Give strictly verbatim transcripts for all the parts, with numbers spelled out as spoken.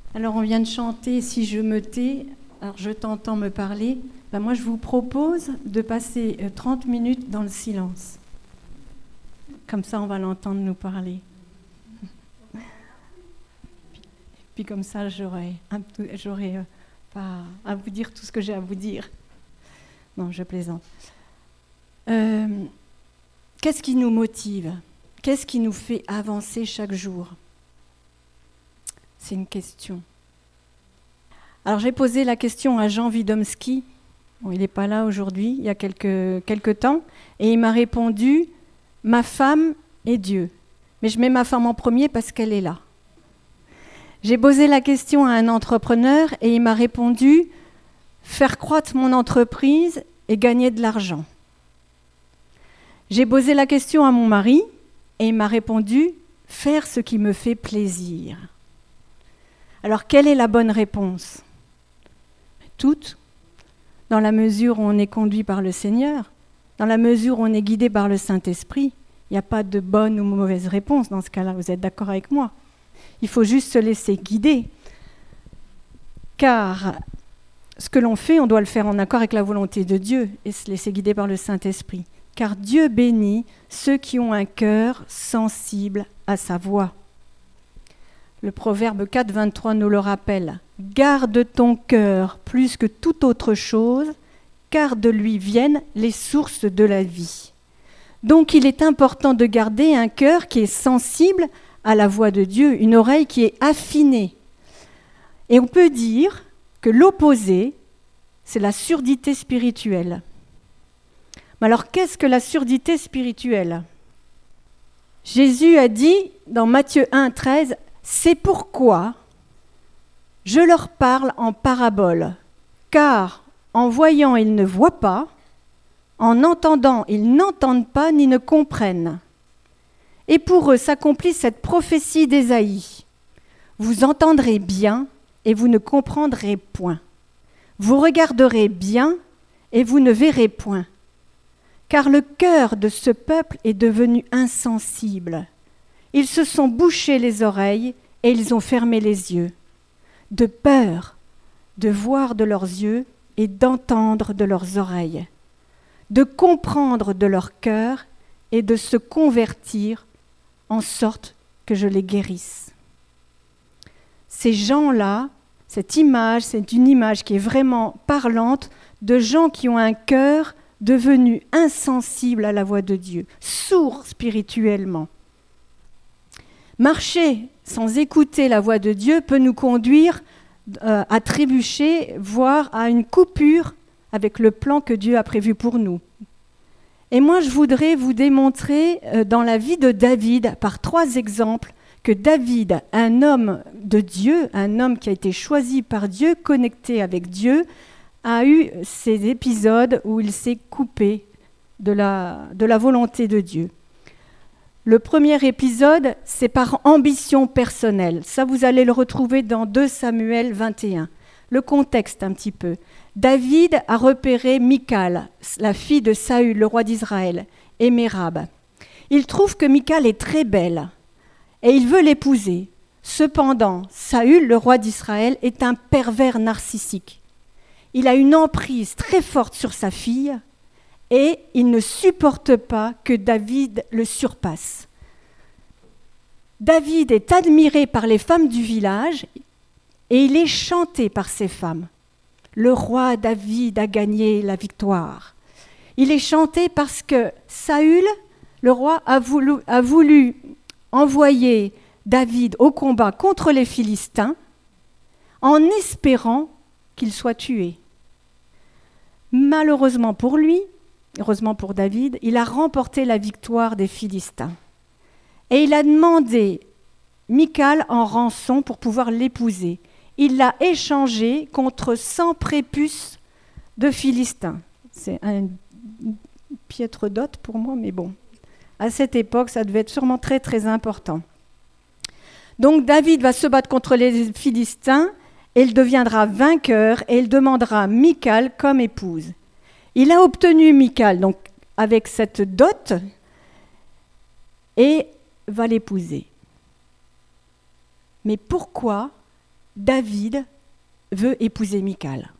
Alors on vient de chanter « Si je me tais, alors je t'entends me parler ». Ben moi je vous propose de passer trente minutes dans le silence. Comme ça on va l'entendre nous parler. Puis, puis comme ça j'aurai, un, j'aurai euh, pas à vous dire tout ce que j'ai à vous dire. Non, je plaisante. Euh, qu'est-ce qui nous motive ? Qu'est-ce qui nous fait avancer chaque jour ? C'est une question. Alors j'ai posé la question à Jean Widomski. Bon, il n'est pas là aujourd'hui, il y a quelques, quelques temps, et il m'a répondu « Ma femme et Dieu ». Mais je mets ma femme en premier parce qu'elle est là. J'ai posé la question à un entrepreneur et il m'a répondu « Faire croître mon entreprise et gagner de l'argent ». J'ai posé la question à mon mari et il m'a répondu « Faire ce qui me fait plaisir ». Alors, quelle est la bonne réponse ? Toutes, dans la mesure où on est conduit par le Seigneur, dans la mesure où on est guidé par le Saint-Esprit. Il n'y a pas de bonne ou mauvaise réponse dans ce cas-là, vous êtes d'accord avec moi ? Il faut juste se laisser guider. Car ce que l'on fait, on doit le faire en accord avec la volonté de Dieu et se laisser guider par le Saint-Esprit. Car Dieu bénit ceux qui ont un cœur sensible à sa voix. Le Proverbe quatre, vingt-trois nous le rappelle. « Garde ton cœur plus que toute autre chose, car de lui viennent les sources de la vie. » Donc il est important de garder un cœur qui est sensible à la voix de Dieu, une oreille qui est affinée. Et on peut dire que l'opposé, c'est la surdité spirituelle. Mais alors qu'est-ce que la surdité spirituelle ? Jésus a dit dans Matthieu un, treize, « C'est pourquoi je leur parle en parabole, car en voyant ils ne voient pas, en entendant ils n'entendent pas ni ne comprennent. Et pour eux s'accomplit cette prophétie d'Ésaïe. Vous entendrez bien et vous ne comprendrez point. Vous regarderez bien et vous ne verrez point. Car le cœur de ce peuple est devenu insensible. Ils se sont bouchés les oreilles et ils ont fermé les yeux, de peur de voir de leurs yeux et d'entendre de leurs oreilles, de comprendre de leur cœur et de se convertir en sorte que je les guérisse. » Ces gens-là, cette image, c'est une image qui est vraiment parlante de gens qui ont un cœur devenu insensible à la voix de Dieu, sourd spirituellement. Marcher sans écouter la voix de Dieu peut nous conduire euh, à trébucher, voire à une coupure avec le plan que Dieu a prévu pour nous. Et moi, je voudrais vous démontrer euh, dans la vie de David, par trois exemples, que David, un homme de Dieu, un homme qui a été choisi par Dieu, connecté avec Dieu, a eu ces épisodes où il s'est coupé de la, de la volonté de Dieu. Le premier épisode, c'est par ambition personnelle. Ça, vous allez le retrouver dans deux Samuel vingt et un. Le contexte un petit peu. David a repéré Michal, la fille de Saül, le roi d'Israël, et Mérab. Il trouve que Michal est très belle et il veut l'épouser. Cependant, Saül, le roi d'Israël, est un pervers narcissique. Il a une emprise très forte sur sa fille et il ne supporte pas que David le surpasse. David est admiré par les femmes du village et il est chanté par ces femmes. Le roi David a gagné la victoire. Il est chanté parce que Saül, le roi, a voulu, a voulu envoyer David au combat contre les Philistins en espérant qu'il soit tué. Malheureusement pour lui, heureusement pour David, il a remporté la victoire des Philistins. Et il a demandé Michal en rançon pour pouvoir l'épouser. Il l'a échangée contre cent prépuces de Philistins. C'est un piètre dot pour moi, mais bon. À cette époque, ça devait être sûrement très, très important. Donc David va se battre contre les Philistins, et il deviendra vainqueur, et il demandera Michal comme épouse. Il a obtenu Michal, donc avec cette dot, et va l'épouser. Mais pourquoi David veut épouser Michal.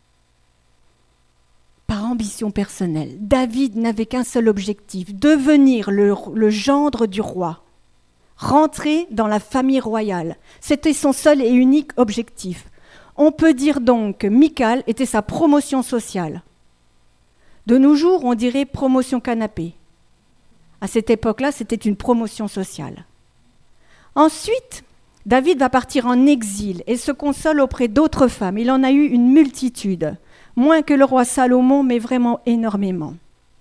Par ambition personnelle, David n'avait qu'un seul objectif, devenir le, le gendre du roi, rentrer dans la famille royale. C'était son seul et unique objectif. On peut dire donc que Michal était sa promotion sociale. De nos jours, on dirait promotion canapé. À cette époque-là, c'était une promotion sociale. Ensuite, David va partir en exil et se console auprès d'autres femmes. Il en a eu une multitude, moins que le roi Salomon, mais vraiment énormément.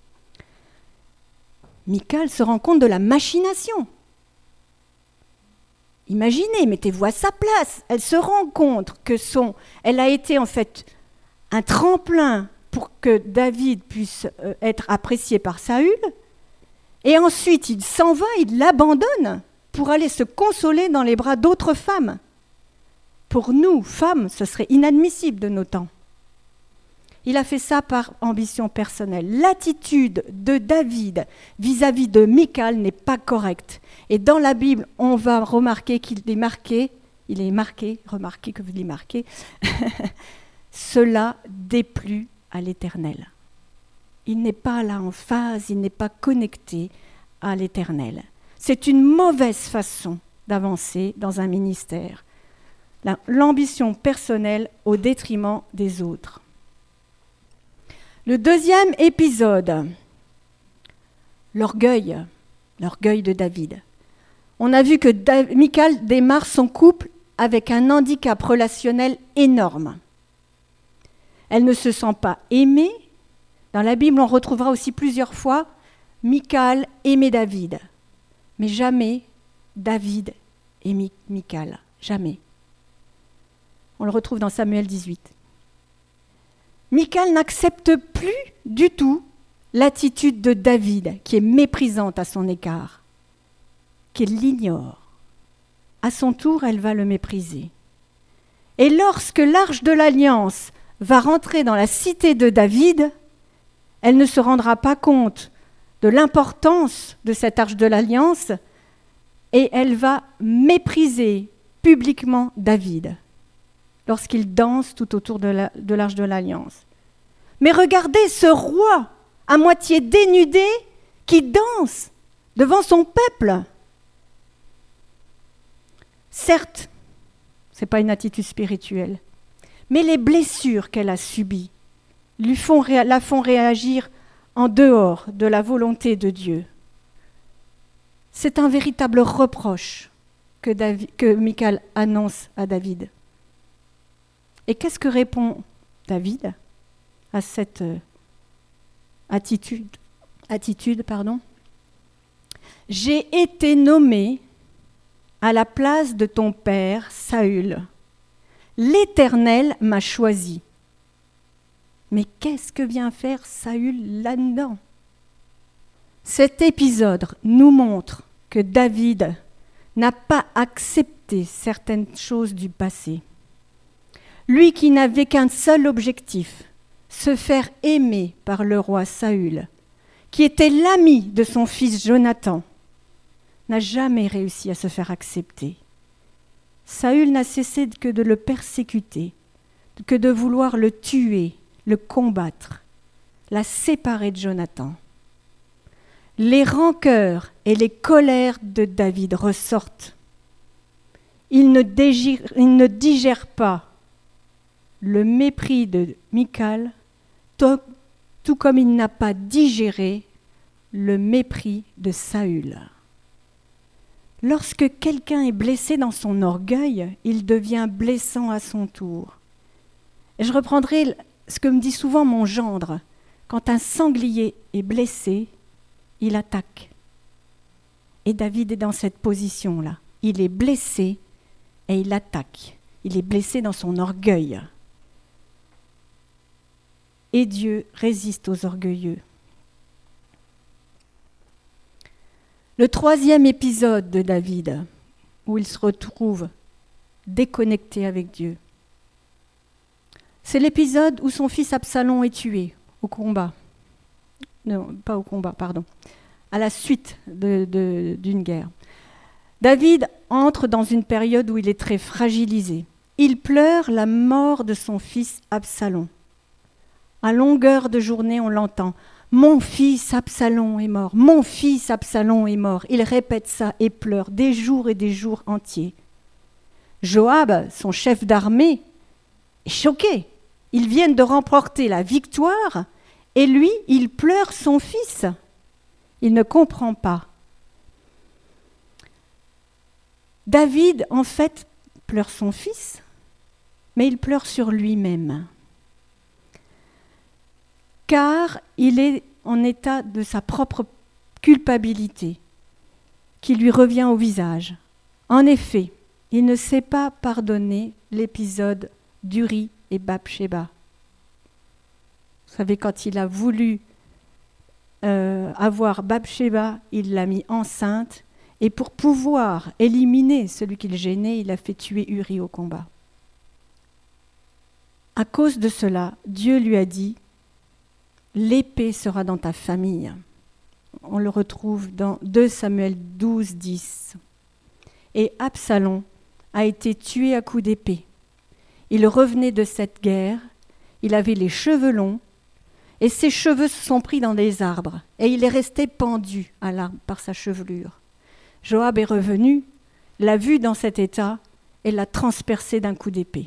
Michal se rend compte de la machination. Imaginez, mettez-vous à sa place. Elle se rend compte que son, elle a été en fait un tremplin pour que David puisse euh, être apprécié par Saül. Et ensuite, il s'en va, il l'abandonne pour aller se consoler dans les bras d'autres femmes. Pour nous, femmes, ce serait inadmissible de nos temps. Il a fait ça par ambition personnelle. L'attitude de David vis-à-vis de Michal n'est pas correcte. Et dans la Bible, on va remarquer qu'il est marqué, il est marqué, remarquez que vous l'avez marqué, cela déplut à l'Éternel. Il n'est pas là en phase, il n'est pas connecté à l'Éternel. C'est une mauvaise façon d'avancer dans un ministère. L'ambition personnelle au détriment des autres. Le deuxième épisode, l'orgueil, l'orgueil de David. On a vu que Dav- Michal démarre son couple avec un handicap relationnel énorme. Elle ne se sent pas aimée. Dans la Bible, on retrouvera aussi plusieurs fois Michal aimait David, mais jamais David aimait Michal, jamais. On le retrouve dans Samuel dix-huit. Michal n'accepte plus du tout l'attitude de David, qui est méprisante à son égard, qu'elle l'ignore. À son tour, elle va le mépriser. Et lorsque l'arche de l'Alliance va rentrer dans la cité de David, elle ne se rendra pas compte de l'importance de cette arche de l'Alliance et elle va mépriser publiquement David lorsqu'il danse tout autour de, la, de l'arche de l'Alliance. Mais regardez ce roi à moitié dénudé qui danse devant son peuple. Certes, ce n'est pas une attitude spirituelle, mais les blessures qu'elle a subies lui font, la font réagir en dehors de la volonté de Dieu. C'est un véritable reproche que, David, que Michal annonce à David. Et qu'est-ce que répond David à cette euh, attitude, attitude pardon ? J'ai été nommé à la place de ton père Saül. L'Éternel m'a choisi. Mais qu'est-ce que vient faire Saül là-dedans ? Cet épisode nous montre que David n'a pas accepté certaines choses du passé. Lui qui n'avait qu'un seul objectif, se faire aimer par le roi Saül, qui était l'ami de son fils Jonathan, n'a jamais réussi à se faire accepter. Saül n'a cessé que de le persécuter, que de vouloir le tuer, le combattre, la séparer de Jonathan. Les rancœurs et les colères de David ressortent. Il ne digère, il ne digère pas le mépris de Michal, tout, tout comme il n'a pas digéré le mépris de Saül. Lorsque quelqu'un est blessé dans son orgueil, il devient blessant à son tour. Et je reprendrai ce que me dit souvent mon gendre. Quand un sanglier est blessé, il attaque. Et David est dans cette position-là. Il est blessé et il attaque. Il est blessé dans son orgueil. Et Dieu résiste aux orgueilleux. Le troisième épisode de David, où il se retrouve déconnecté avec Dieu, c'est l'épisode où son fils Absalom est tué au combat. Non, pas au combat, pardon. À la suite de, de, d'une guerre. David entre dans une période où il est très fragilisé. Il pleure la mort de son fils Absalom. À longueur de journée, on l'entend. Mon fils Absalom est mort, mon fils Absalom est mort. Il répète ça et pleure des jours et des jours entiers. Joab, son chef d'armée, est choqué. Ils viennent de remporter la victoire et lui, il pleure son fils. Il ne comprend pas. David, en fait, pleure son fils, mais il pleure sur lui-même. Car il est en état de sa propre culpabilité, qui lui revient au visage. En effet, il ne sait pas pardonner l'épisode d'Uri et Bathsheba. Vous savez, quand il a voulu euh, avoir Bathsheba, il l'a mis enceinte, et pour pouvoir éliminer celui qui le gênait, il a fait tuer Uri au combat. À cause de cela, Dieu lui a dit « L'épée sera dans ta famille ». On le retrouve dans deux Samuel douze, dix. Et Absalom a été tué à coups d'épée. Il revenait de cette guerre, il avait les cheveux longs, et ses cheveux se sont pris dans des arbres, et il est resté pendu à l'arbre par sa chevelure. Joab est revenu, l'a vu dans cet état, et l'a transpercé d'un coup d'épée.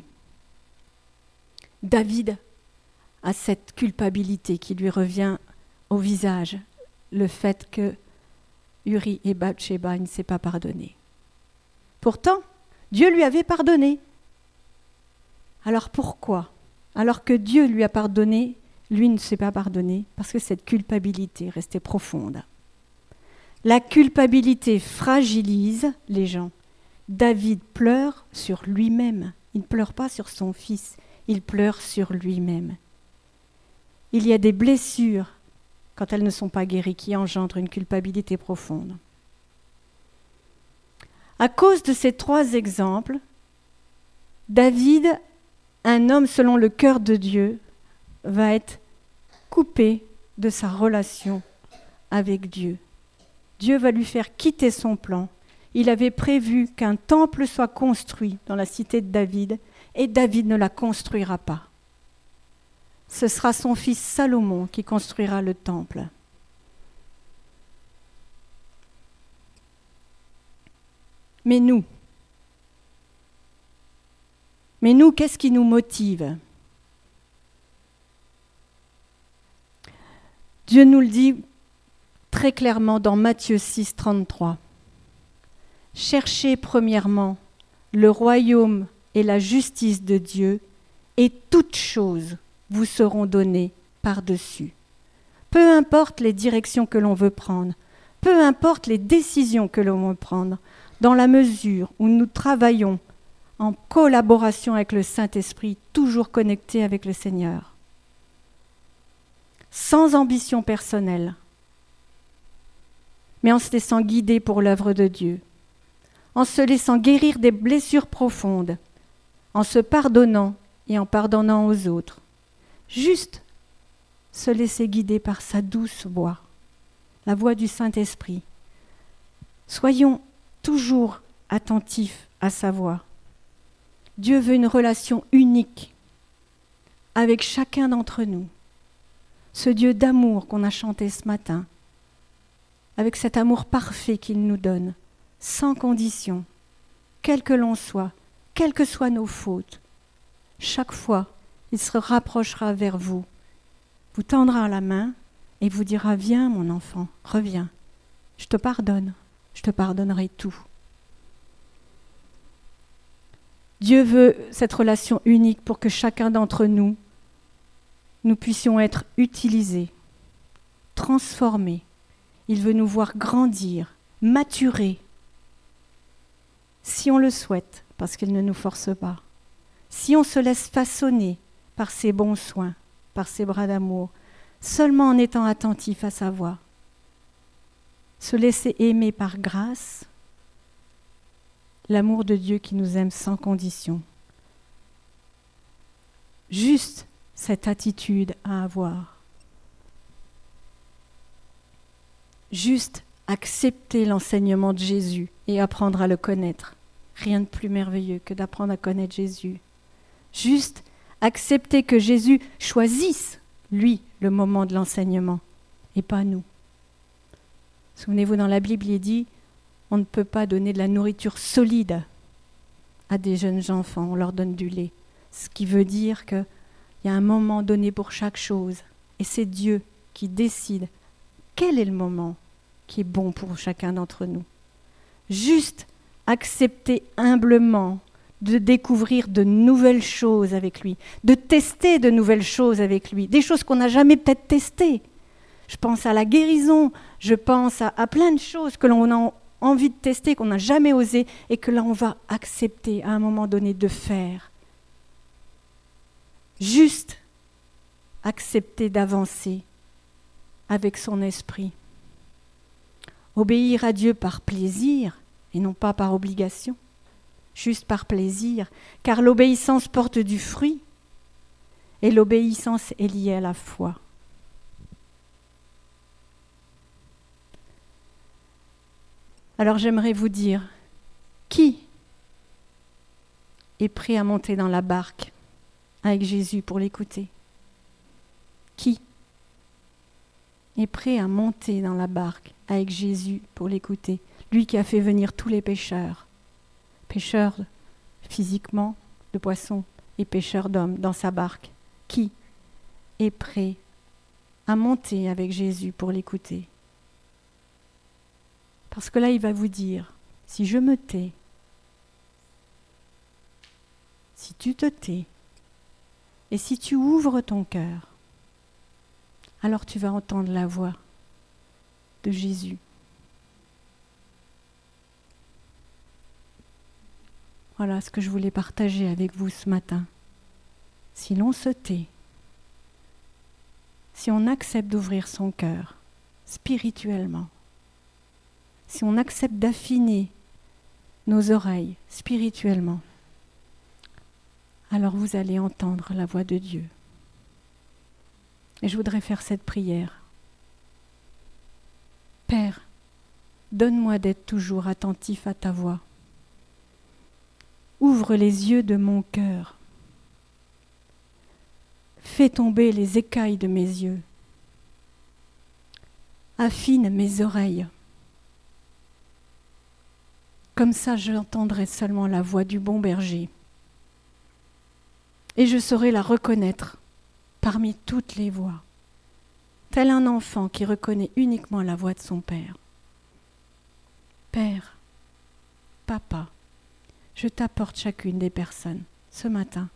David a cette culpabilité qui lui revient au visage, le fait que Uri et Bathsheba ne s'est pas pardonné. Pourtant, Dieu lui avait pardonné. Alors pourquoi ? Alors que Dieu lui a pardonné, lui ne s'est pas pardonné, parce que cette culpabilité restait profonde. La culpabilité fragilise les gens. David pleure sur lui-même. Il ne pleure pas sur son fils, il pleure sur lui-même. Il y a des blessures, quand elles ne sont pas guéries, qui engendrent une culpabilité profonde. À cause de ces trois exemples, David, un homme selon le cœur de Dieu, va être coupé de sa relation avec Dieu. Dieu va lui faire quitter son plan. Il avait prévu qu'un temple soit construit dans la cité de David, et David ne la construira pas. Ce sera son fils Salomon qui construira le temple. Mais nous, mais nous, qu'est-ce qui nous motive ? Dieu nous le dit très clairement dans Matthieu six, trente-trois. « Cherchez premièrement le royaume et la justice de Dieu, et toutes choses vous seront données par-dessus. » Peu importe les directions que l'on veut prendre, peu importe les décisions que l'on veut prendre, dans la mesure où nous travaillons en collaboration avec le Saint-Esprit, toujours connectés avec le Seigneur, sans ambition personnelle, mais en se laissant guider pour l'œuvre de Dieu, en se laissant guérir des blessures profondes, en se pardonnant et en pardonnant aux autres. Juste se laisser guider par sa douce voix, la voix du Saint-Esprit. Soyons toujours attentifs à sa voix. Dieu veut une relation unique avec chacun d'entre nous. Ce Dieu d'amour qu'on a chanté ce matin, avec cet amour parfait qu'il nous donne, sans condition, quel que l'on soit, quelles que soient nos fautes. Chaque fois, il se rapprochera vers vous, vous tendra la main et vous dira « Viens mon enfant, reviens, je te pardonne, je te pardonnerai tout. » Dieu veut cette relation unique pour que chacun d'entre nous, nous puissions être utilisés, transformés. Il veut nous voir grandir, maturer, si on le souhaite, parce qu'il ne nous force pas. Si on se laisse façonner par ses bons soins, par ses bras d'amour, seulement en étant attentif à sa voix. Se laisser aimer par grâce, l'amour de Dieu qui nous aime sans condition. Juste cette attitude à avoir. Juste accepter l'enseignement de Jésus et apprendre à le connaître. Rien de plus merveilleux que d'apprendre à connaître Jésus. Juste accepter que Jésus choisisse, lui, le moment de l'enseignement, et pas nous. Souvenez-vous, dans la Bible, il est dit, on ne peut pas donner de la nourriture solide à des jeunes enfants, on leur donne du lait. Ce qui veut dire qu'il y a un moment donné pour chaque chose, et c'est Dieu qui décide quel est le moment qui est bon pour chacun d'entre nous. Juste accepter humblement de découvrir de nouvelles choses avec lui, de tester de nouvelles choses avec lui, des choses qu'on n'a jamais peut-être testées. Je pense à la guérison, je pense à, à plein de choses que l'on a envie de tester, qu'on n'a jamais osé, et que là on va accepter à un moment donné de faire. Juste accepter d'avancer avec son esprit. Obéir à Dieu par plaisir et non pas par obligation, juste par plaisir, car l'obéissance porte du fruit et l'obéissance est liée à la foi. Alors j'aimerais vous dire, qui est prêt à monter dans la barque avec Jésus pour l'écouter? Qui est prêt à monter dans la barque avec Jésus pour l'écouter? Lui qui a fait venir tous les pêcheurs, pêcheurs physiquement de poissons et pêcheurs d'hommes dans sa barque. Qui est prêt à monter avec Jésus pour l'écouter? Parce que là, il va vous dire, si je me tais, si tu te tais, et si tu ouvres ton cœur, alors tu vas entendre la voix de Jésus. Voilà ce que je voulais partager avec vous ce matin. Si l'on se tait, si on accepte d'ouvrir son cœur spirituellement, si on accepte d'affiner nos oreilles spirituellement, alors vous allez entendre la voix de Dieu. Et je voudrais faire cette prière. Père, donne-moi d'être toujours attentif à ta voix. Ouvre les yeux de mon cœur. Fais tomber les écailles de mes yeux. Affine mes oreilles. Comme ça, j'entendrai seulement la voix du bon berger. Et je saurai la reconnaître parmi toutes les voix, tel un enfant qui reconnaît uniquement la voix de son père. Père, papa, je t'apporte chacune des personnes ce matin,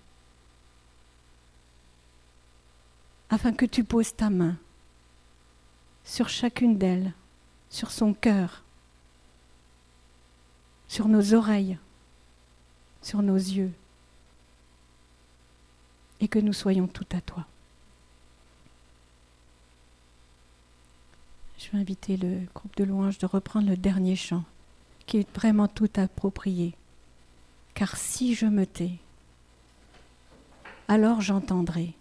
afin que tu poses ta main sur chacune d'elles, sur son cœur, sur nos oreilles, sur nos yeux, et que nous soyons tout à toi. Je vais inviter le groupe de louanges de reprendre le dernier chant, qui est vraiment tout approprié. Car si je me tais, alors j'entendrai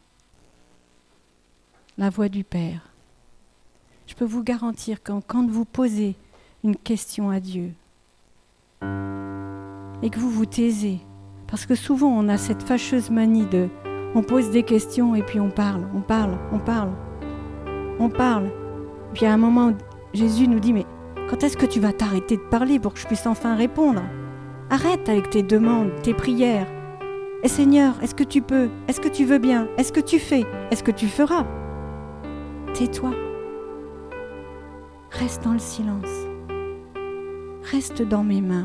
la voix du Père. Je peux vous garantir que quand vous posez une question à Dieu et que vous vous taisez, parce que souvent on a cette fâcheuse manie de on pose des questions et puis on parle, on parle, on parle, on parle. Puis à un moment, Jésus nous dit, mais quand est-ce que tu vas t'arrêter de parler pour que je puisse enfin répondre ? Arrête avec tes demandes, tes prières. Et Seigneur, est-ce que tu peux ? Est-ce que tu veux bien ? Est-ce que tu fais ? Est-ce que tu feras ? Tais-toi. Reste dans le silence. Reste dans mes mains.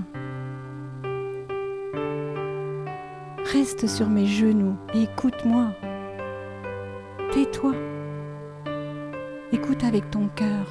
Reste sur mes genoux et écoute-moi. Tais-toi. Écoute avec ton cœur.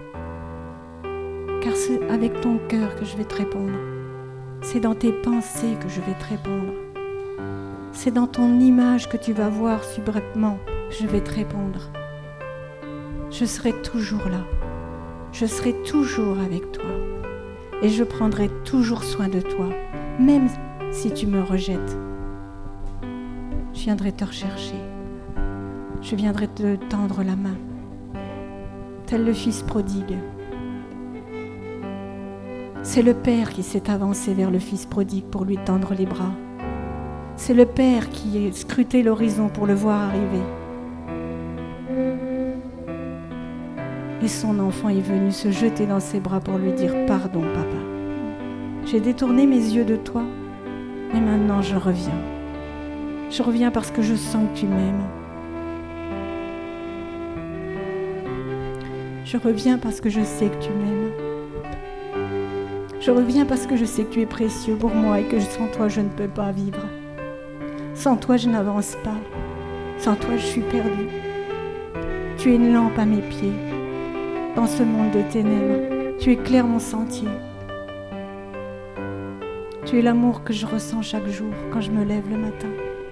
Car c'est avec ton cœur que je vais te répondre. C'est dans tes pensées que je vais te répondre. C'est dans ton image que tu vas voir subreptement que je vais te répondre. Je serai toujours là. Je serai toujours avec toi. Et je prendrai toujours soin de toi, même si tu me rejettes. Je viendrai te rechercher. Je viendrai te tendre la main, tel le fils prodigue. C'est le Père qui s'est avancé vers le Fils prodigue pour lui tendre les bras. C'est le Père qui a scruté l'horizon pour le voir arriver. Et son enfant est venu se jeter dans ses bras pour lui dire « Pardon, papa. J'ai détourné mes yeux de toi, mais maintenant je reviens. Je reviens parce que je sens que tu m'aimes. Je reviens parce que je sais que tu m'aimes. Je reviens parce que je sais que tu es précieux pour moi et que sans toi je ne peux pas vivre. Sans toi je n'avance pas. Sans toi je suis perdue. Tu es une lampe à mes pieds. Dans ce monde de ténèbres, tu éclaires mon sentier. Tu es l'amour que je ressens chaque jour quand je me lève le matin.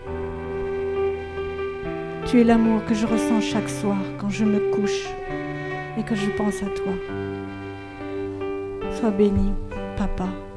Tu es l'amour que je ressens chaque soir quand je me couche et que je pense à toi. Sois béni, papa.